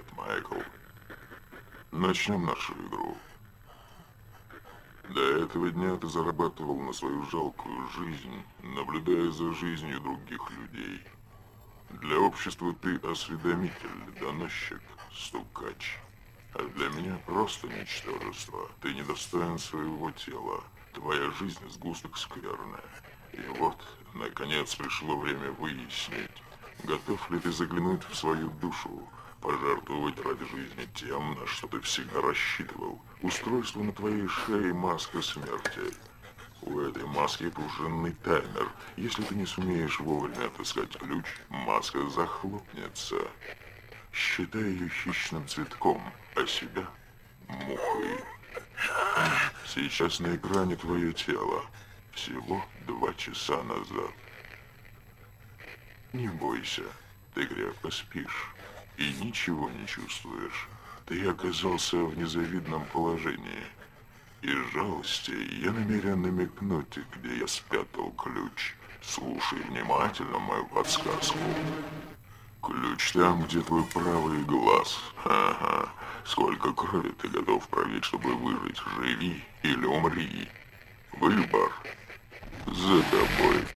Майкл. Начнем нашу игру. До этого дня ты зарабатывал на свою жалкую жизнь, наблюдая за жизнью других людей. Для общества ты осведомитель, доносчик, стукач. А для меня просто ничтожество. Ты недостоин своего тела. Твоя жизнь сгусток скверная. И вот, наконец, пришло время выяснить, готов ли ты заглянуть в свою душу, пожертвовать ради жизни тем, на что ты всегда рассчитывал. Устройство на твоей шее — маска смерти. У этой маски пружинный таймер. Если ты не сумеешь вовремя отыскать ключ, маска захлопнется. Считай ее хищным цветком, а себя мухой. Сейчас на экране твое тело. Всего 2 часа назад. Не бойся, ты крепко спишь и ничего не чувствуешь. Ты оказался в незавидном положении. Из жалости я намерен намекнуть, где я спрятал ключ. Слушай внимательно мою подсказку. Ключ там, где твой правый глаз. Ага. Сколько крови ты готов пролить, чтобы выжить? Живи или умри. Выбор за тобой.